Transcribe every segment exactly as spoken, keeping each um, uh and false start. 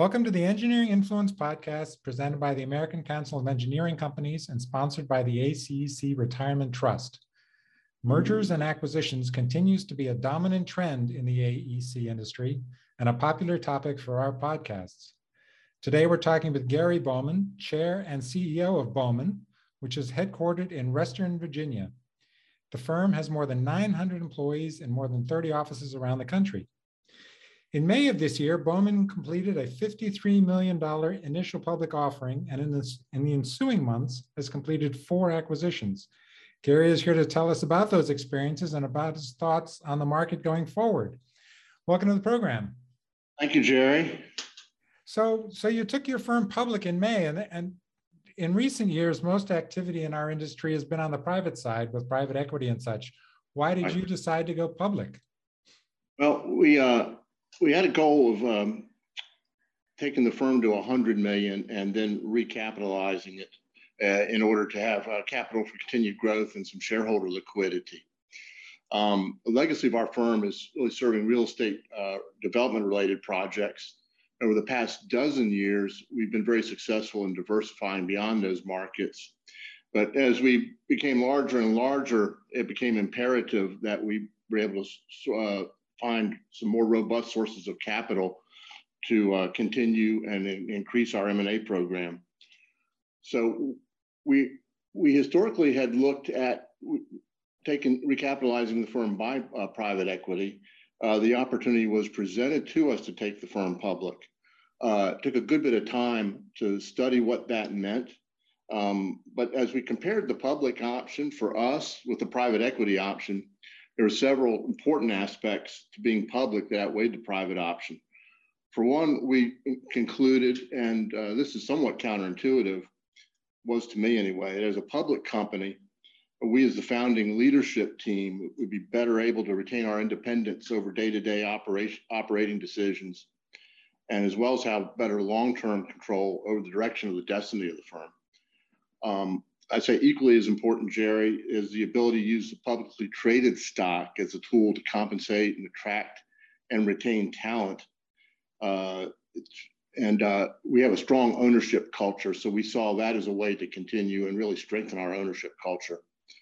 Welcome to the Engineering Influence Podcast presented by the American Council of Engineering Companies and sponsored by the A C E C Retirement Trust. Mergers and acquisitions continues to be a dominant trend in the A E C industry and a popular topic for our podcasts. Today, we're talking with Gary Bowman, Chair and C E O of Bowman, which is headquartered in Western Virginia. The firm has more than nine hundred employees and more than thirty offices around the country. In May of this year, Bowman completed a fifty-three million dollars initial public offering, and in, this, in the ensuing months has completed four acquisitions. Gary is here to tell us about those experiences and about his thoughts on the market going forward. Welcome to the program. Thank you, Jerry. So, so you took your firm public in May, and, and in recent years, most activity in our industry has been on the private side with private equity and such. Why did you decide to go public? Well, we uh, we had a goal of um, taking the firm to one hundred million dollars and then recapitalizing it uh, in order to have uh, capital for continued growth and some shareholder liquidity. Um, the legacy of our firm is really serving real estate uh, development related projects. Over the past dozen years, we've been very successful in diversifying beyond those markets. But as we became larger and larger, it became imperative that we were able to uh, find some more robust sources of capital to uh, continue and in, increase our M and A program. So we we historically had looked at taking recapitalizing the firm by uh, private equity. Uh, the opportunity was presented to us to take the firm public. Uh, it took a good bit of time to study what that meant. Um, but as we compared the public option for us with the private equity option, there were several important aspects to being public that outweighed the private option. For one, we concluded, and uh, this is somewhat counterintuitive, was to me anyway, as a public company, we as the founding leadership team would be better able to retain our independence over day-to-day operation, operating decisions, and as well as have better long-term control over the direction of the destiny of the firm. Um, I'd say equally as important, Jerry, is the ability to use the publicly traded stock as a tool to compensate and attract and retain talent. Uh, and uh, we have a strong ownership culture, so we saw that as a way to continue and really strengthen our ownership culture.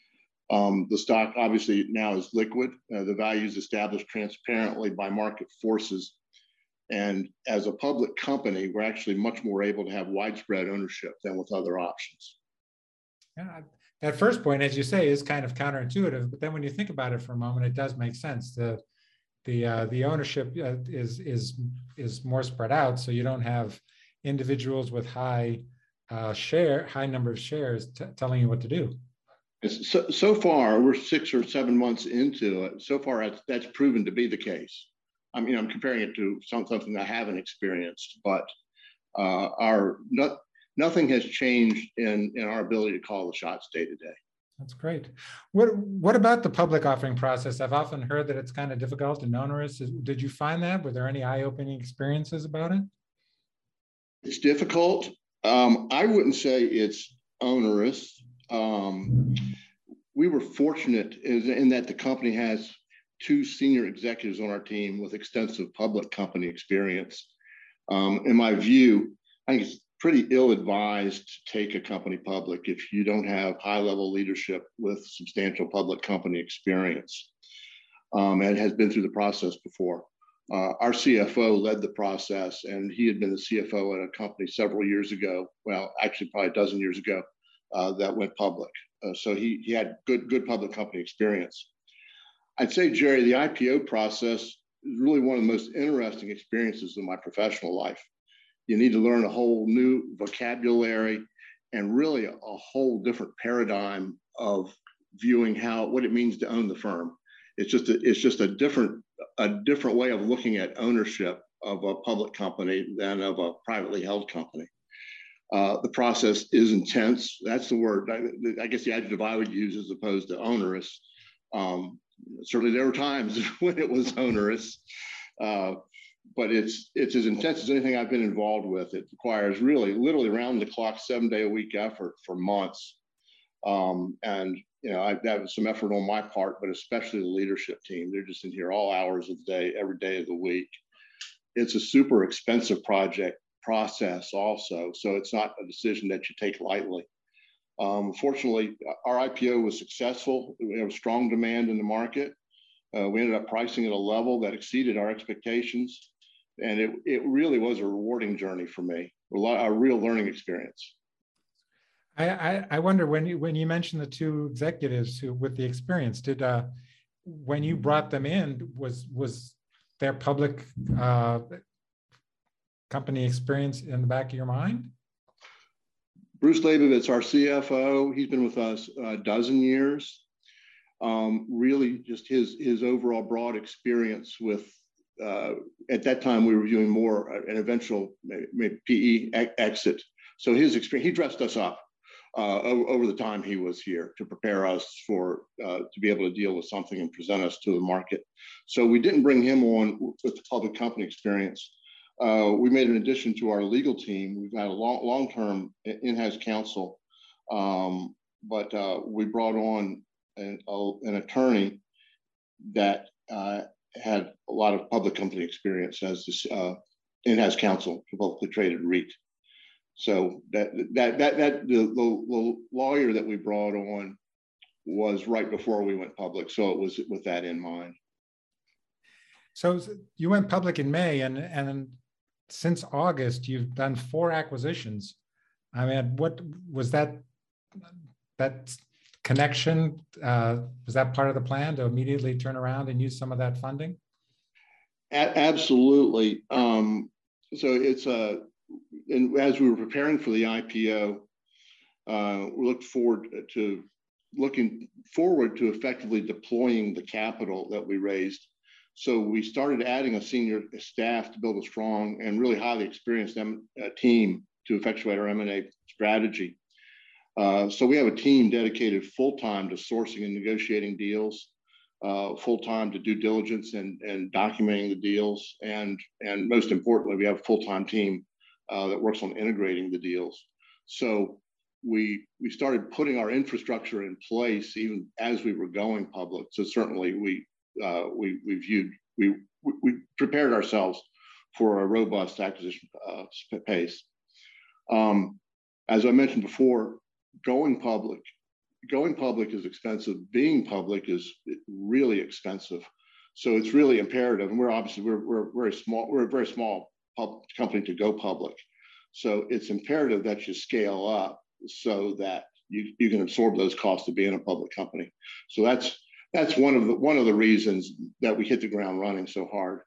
Um, the stock obviously now is liquid. Uh, the value is established transparently by market forces. And as a public company, we're actually much more able to have widespread ownership than with other options. Yeah, that first point, as you say, is kind of counterintuitive, but then when you think about it for a moment, it does make sense. The the uh, the ownership uh, is is is more spread out, so you don't have individuals with high uh, share, high number of shares t- telling you what to do. So, so far, we're six or seven months into it. So far, that's, that's proven to be the case. I mean, I'm comparing it to some, something I haven't experienced, but uh, our not, nothing has changed in, in our ability to call the shots day to day. That's great. What what about the public offering process? I've often heard that it's kind of difficult and onerous. Did you find that? Were there any eye-opening experiences about it? It's difficult. Um, I wouldn't say it's onerous. Um, we were fortunate in that the company has two senior executives on our team with extensive public company experience. Um, in my view, I think it's pretty ill-advised to take a company public if you don't have high-level leadership with substantial public company experience. Um, and has been through the process before. Uh, our C F O led the process, and he had been the C F O at a company several years ago, well, actually probably a dozen years ago, uh, that went public. Uh, so he, he had good, good public company experience. I'd say, Jerry, the I P O process is really one of the most interesting experiences of my professional life. You need to learn a whole new vocabulary and really a, a whole different paradigm of viewing how what it means to own the firm. It's just a, it's just a different a different way of looking at ownership of a public company than of a privately held company. Uh, the process is intense. That's the word. I, I guess the adjective I would use as opposed to onerous. Um, certainly, there were times when it was onerous. Uh, But it's it's as intense as anything I've been involved with. It requires really, literally round the clock, seven day a week effort for months. Um, and, you know, I, that was some effort on my part, but especially the leadership team. They're just in here all hours of the day, every day of the week. It's a super expensive project process also. So it's not a decision that you take lightly. Um, fortunately, our I P O was successful. We have strong demand in the market. Uh, we ended up pricing at a level that exceeded our expectations. And it, it really was a rewarding journey for me, a, lot, a real learning experience. I, I, I wonder, when you, when you mentioned the two executives who with the experience, did uh, when you brought them in, was, was their public uh, company experience in the back of your mind? Bruce Leibovitz, our C F O, he's been with us a dozen years. Um, really just his, his overall broad experience with, uh, at that time we were viewing more an eventual maybe P E exit. So his experience, he dressed us up uh, over the time he was here to prepare us for, uh, to be able to deal with something and present us to the market. So we didn't bring him on with the public company experience. Uh, we made an addition to our legal team. We've had a long, long-term in-house counsel, um, but uh, we brought on an, uh, an attorney that uh, had a lot of public company experience as this uh, in-house counsel for publicly traded REIT. So that that that that the, the, the lawyer that we brought on was right before we went public, so it was with that in mind. So you went public in May, and and since August you've done four acquisitions. I mean, what was that? That connection, uh, was that part of the plan to immediately turn around and use some of that funding? A- absolutely. Um, so it's a, and as we were preparing for the I P O, uh, we looked forward to looking forward to effectively deploying the capital that we raised. So we started adding a senior staff to build a strong and really highly experienced M- uh, team to effectuate our M and A strategy. Uh, so we have a team dedicated full-time to sourcing and negotiating deals, uh, full-time to due diligence and, and documenting the deals. And, and most importantly, we have a full-time team uh, that works on integrating the deals. So we, we started putting our infrastructure in place even as we were going public. So certainly we, uh, we, we viewed, we, we prepared ourselves for a robust acquisition uh, pace. Um, as I mentioned before, going public, going public is expensive. Being public is really expensive. So it's really imperative. And we're obviously, we're, we're very small, we're a very small pub company to go public. So it's imperative that you scale up so that you, you can absorb those costs of being a public company. So that's, that's one of the, one of the reasons that we hit the ground running so hard.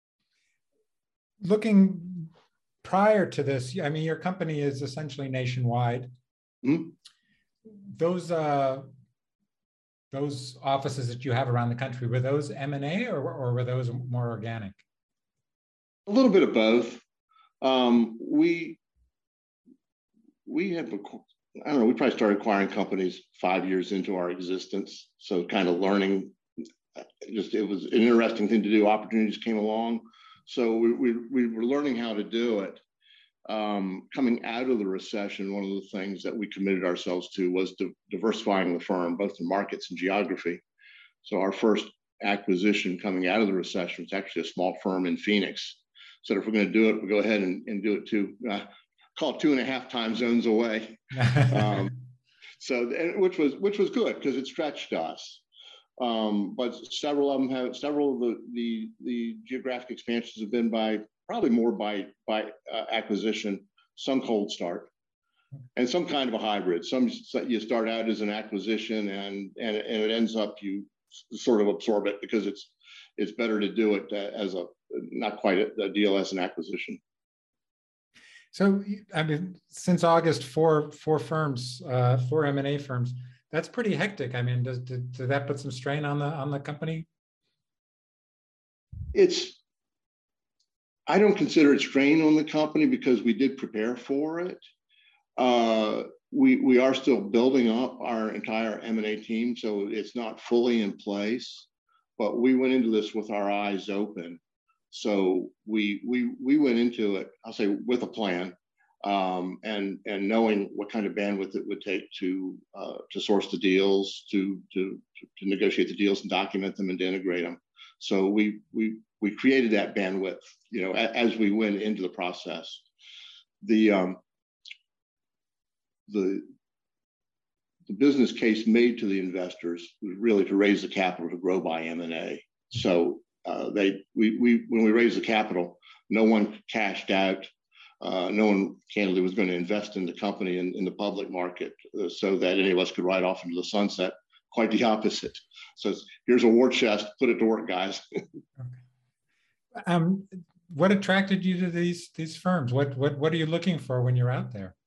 Looking prior to this, I mean, your company is essentially nationwide. Mm-hmm. Those uh, those offices that you have around the country, were those M and A or, or were those more organic? A little bit of both. Um, we we have, I don't know, we probably started acquiring companies five years into our existence. So kind of learning, just it was an interesting thing to do. Opportunities came along. So we, we, we were learning how to do it. Um, coming out of the recession, one of the things that we committed ourselves to was di- diversifying the firm, both in markets and geography. So our first acquisition coming out of the recession was actually a small firm in Phoenix. So if we're going to do it, we'll go ahead and, and do it too, uh, call it two and a half time zones away. um, so, which was which was good because it stretched us. Um, but several of them have, several of the, the, the geographic expansions have been by, probably more by, by uh, acquisition, some cold start, and some kind of a hybrid. Some you start out as an acquisition and, and, and it ends up you sort of absorb it because it's, it's better to do it as a, not quite a, a deal as an acquisition. So, I mean, since August, four, four firms, uh, four M and A firms, that's pretty hectic. I mean, does, does, does that put some strain on the, on the company? It's, I don't consider it strain on the company because we did prepare for it. Uh, we, we are still building up our entire M and A team, so it's not fully in place, but we went into this with our eyes open. So we, we, we went into it, I'll say, with a plan. Um, and and knowing what kind of bandwidth it would take to uh, to source the deals, to, to to negotiate the deals and document them and to integrate them. So we we we created that bandwidth, you know, as, as we went into the process. the um, the the business case made to the investors was really to raise the capital to grow by M and A. So uh, they we we when we raised the capital, no one cashed out. Uh, no one candidly was going to invest in the company in, in the public market uh, so that any of us could ride off into the sunset. Quite the opposite. So here's a war chest, put it to work, guys. Okay. Um, what attracted you to these these firms? What what what are you looking for when you're out there?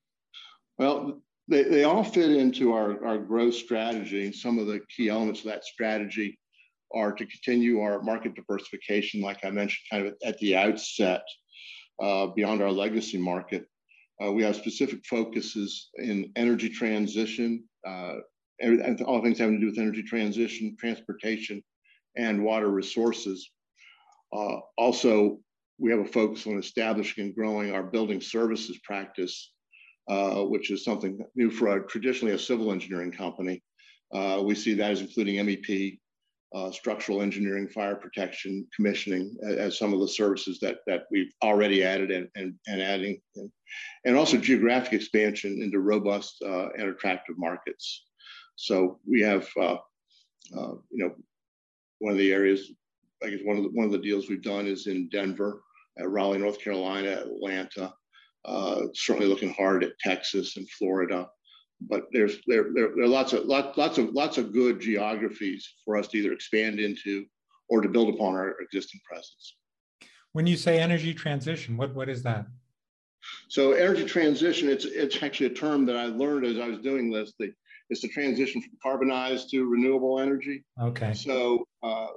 Well, they, they all fit into our, our growth strategy. And some of the key elements of that strategy are to continue our market diversification, like I mentioned kind of at the outset. Uh, beyond our legacy market. Uh, we have specific focuses in energy transition, uh, and all things having to do with energy transition, transportation, and water resources. Uh, also, we have a focus on establishing and growing our building services practice, uh, which is something new for a, traditionally a civil engineering company. Uh, we see that as including M E P, Uh, structural engineering, fire protection, commissioning as, as some of the services that that we've already added and, and, and adding, and, and also geographic expansion into robust uh, and attractive markets. So we have, uh, uh, you know, one of the areas, I guess one of the, one of the deals we've done is in Denver, at Raleigh, North Carolina, Atlanta, uh, certainly looking hard at Texas and Florida. But there's there, there, there are lots of lots lots of lots of good geographies for us to either expand into or to build upon our existing presence. When you say energy transition, what what is that? So energy transition, it's it's actually a term that I learned as I was doing this. The, it's the transition from carbonized to renewable energy. Okay. So uh,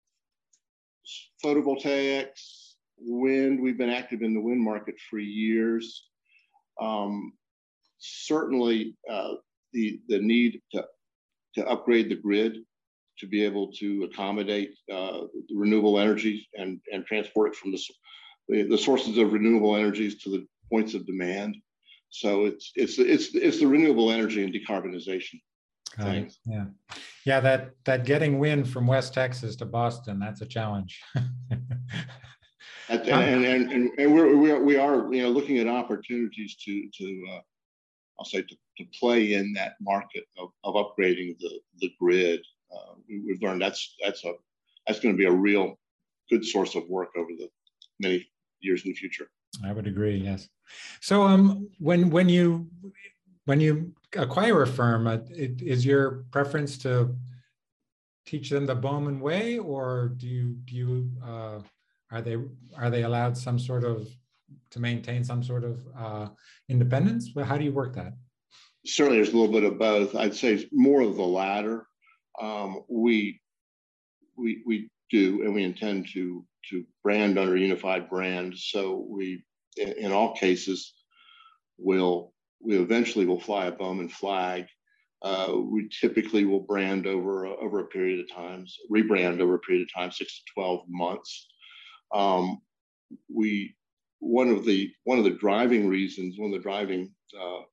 photovoltaics, wind. We've been active in the wind market for years. Um, Certainly, uh, the the need to to upgrade the grid to be able to accommodate uh, the renewable energies and and transport it from the, the the sources of renewable energies to the points of demand. So it's it's it's it's the renewable energy and decarbonization things. Yeah, yeah. That that getting wind from West Texas to Boston, that's a challenge. and, and, and and and we're we are we are you know looking at opportunities to to uh, I'll say to, to play in that market of, of upgrading the, the grid. Uh, we, we've learned that's that's a that's going to be a real good source of work over the many years in the future. I would agree. Yes. So um, when when you when you acquire a firm, uh, it, is your preference to teach them the Bowman way, or do you do you uh, are they are they allowed some sort of to maintain some sort of uh, independence? Well, how do you work that? Certainly, there's a little bit of both. I'd say it's more of the latter. Um, we we we do, and we intend to to brand under a unified brand. So we, in, in all cases, will we eventually will fly a Bowman flag. Uh, we typically will brand over over a period of time, rebrand over a period of time, six to twelve months. Um, we one of the one of the driving reasons, one of the driving uh,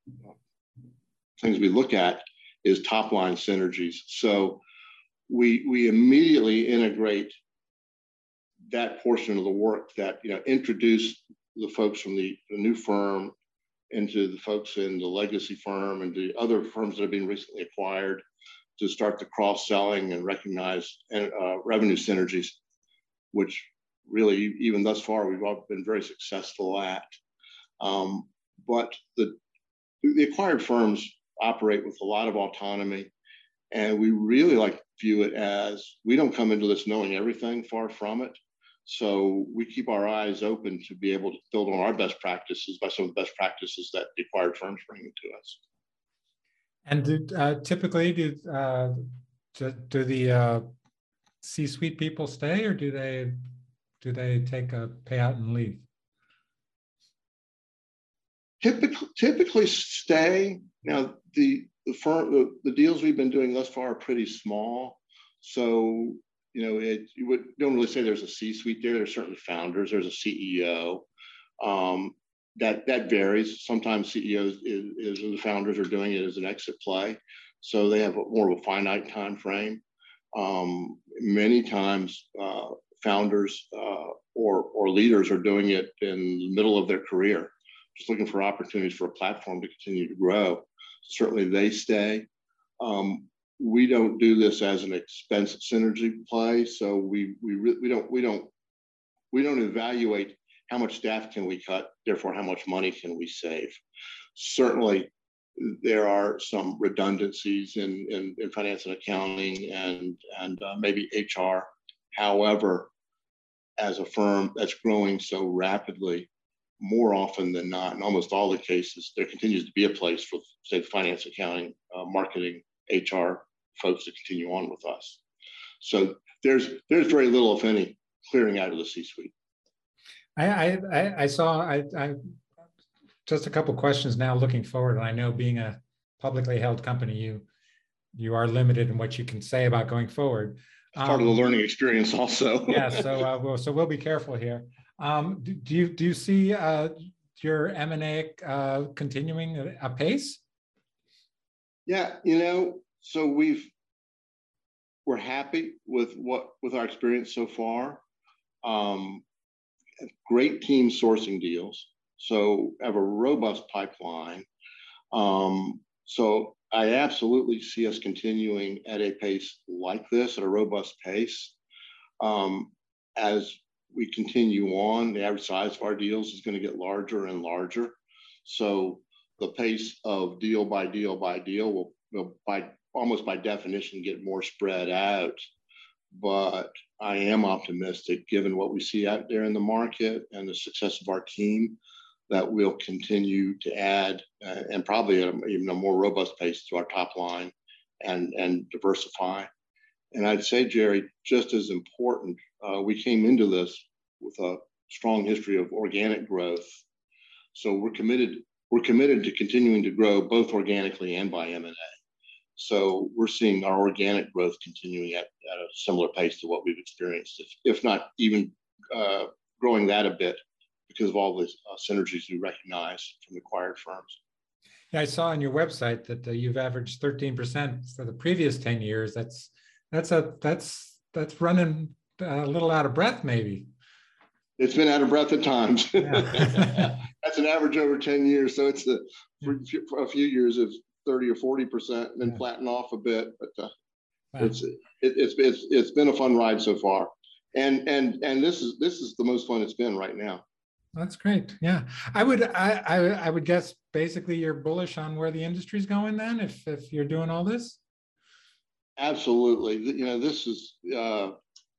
things we look at is top line synergies. So we we immediately integrate that portion of the work that you know introduce the folks from the, the new firm into the folks in the legacy firm and the other firms that have been recently acquired to start the cross selling and recognize uh, revenue synergies, which really, even thus far, we've all been very successful at. Um, but the, the acquired firms operate with a lot of autonomy, and we really like to view it as we don't come into this knowing everything, far from it. So we keep our eyes open to be able to build on our best practices by some of the best practices that the acquired firms bring to us. And do, uh, typically, do, uh, do, do the uh, C-suite people stay, or do they do they take a payout and leave? Typically, typically stay. Now, the the firm, the, the deals we've been doing thus far are pretty small, so you know, it you would don't really say there's a C-suite there. There's certainly founders. There's a C E O. Um, that that varies. Sometimes C E Os is, is the founders are doing it as an exit play, so they have a, more of a finite time frame. Um, many times, uh, founders uh, or or leaders are doing it in the middle of their career. just looking for opportunities for a platform to continue to grow. Certainly they stay. Um, we don't do this as an expense synergy play, so we we re- we don't we don't we don't evaluate how much staff can we cut, therefore how much money can we save. Certainly, there are some redundancies in in, in finance and accounting and and uh, maybe H R. However, as a firm that's growing so rapidly, more often than not, in almost all the cases, there continues to be a place for, say, finance, accounting, uh, marketing, H R folks to continue on with us. So there's there's very little, if any, clearing out of the C-suite. I I, I saw I, I just a couple questions now looking forward. And I know being a publicly held company, you you are limited in what you can say about going forward. It's part um, of the learning experience, also. yeah. So uh, we'll so we'll be careful here. Um, do, do you do you see uh, your M and A uh, continuing apace? Yeah, you know, so we've we're happy with what with our experience so far. Um, great team sourcing deals, so have a robust pipeline. Um, so I absolutely see us continuing at a pace like this, at a robust pace. Um, as we continue on, the average size of our deals is going to get larger and larger. So the pace of deal by deal by deal will, will by almost by definition get more spread out. But I am optimistic, given what we see out there in the market and the success of our team, that we'll continue to add uh, and probably at a, even a more robust pace to our top line and, and diversify. And I'd say, Jerry, just as important, uh, we came into this with a strong history of organic growth. So we're committed, we're committed to continuing to grow both organically and by M and A. So we're seeing our organic growth continuing at, at a similar pace to what we've experienced, if, if not even uh, growing that a bit because of all the uh, synergies we recognize from acquired firms. Yeah, I saw on your website that uh, you've averaged thirteen percent for the previous ten years. That's that's a that's that's running a little out of breath, maybe. It's been out of breath at times. Yeah. That's an average over ten years. So it's the for, for a few years of thirty or forty percent, and then yeah. flatten off a bit. But uh, wow. it's it, it's it's it's been a fun ride so far, and and and this is this is the most fun it's been right now. That's great. Yeah, I would I I, I would guess basically you're bullish on where the industry's going then, if if you're doing all this. Absolutely. You know, this is uh,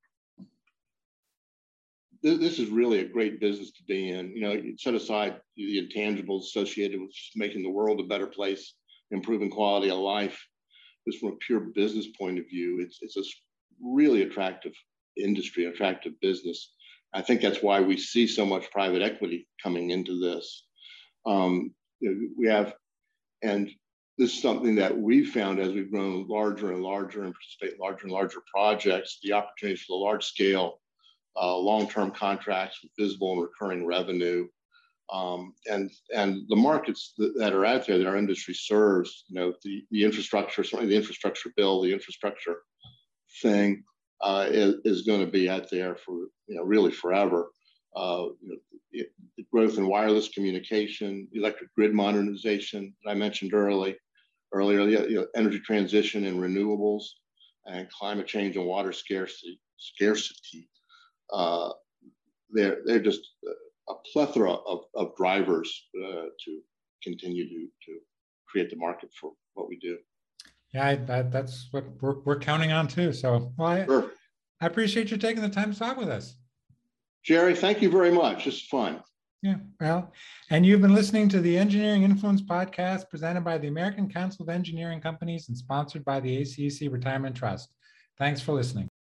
th- this is really a great business to be in. You know, you set aside the intangibles associated with making the world a better place, improving quality of life. Just from a pure business point of view, it's it's a really attractive industry, attractive business. I think that's why we see so much private equity coming into this. Um, you know, we have, and this is something that we've found as we've grown larger and larger and participate in larger and larger projects, the opportunities for the large scale, uh, long-term contracts with visible and recurring revenue. Um, and and the markets that, that are out there that our industry serves, you know, the, the infrastructure, certainly the infrastructure bill, the infrastructure thing uh, is, is going to be out there for, you know, really forever. Uh, you know, it, the growth in wireless communication, electric grid modernization that I mentioned early, earlier, you know, energy transition and renewables, and climate change and water scarcity. Scarcity. Uh, they're they're just a plethora of, of drivers uh, to continue to, to create the market for what we do. Yeah, I, that, that's what we're, we're counting on too. So well, I, sure. I appreciate you taking the time to talk with us. Jerry, thank you very much. This is fun. Yeah, well, and you've been listening to the Engineering Influence podcast presented by the American Council of Engineering Companies and sponsored by the A C E C Retirement Trust. Thanks for listening.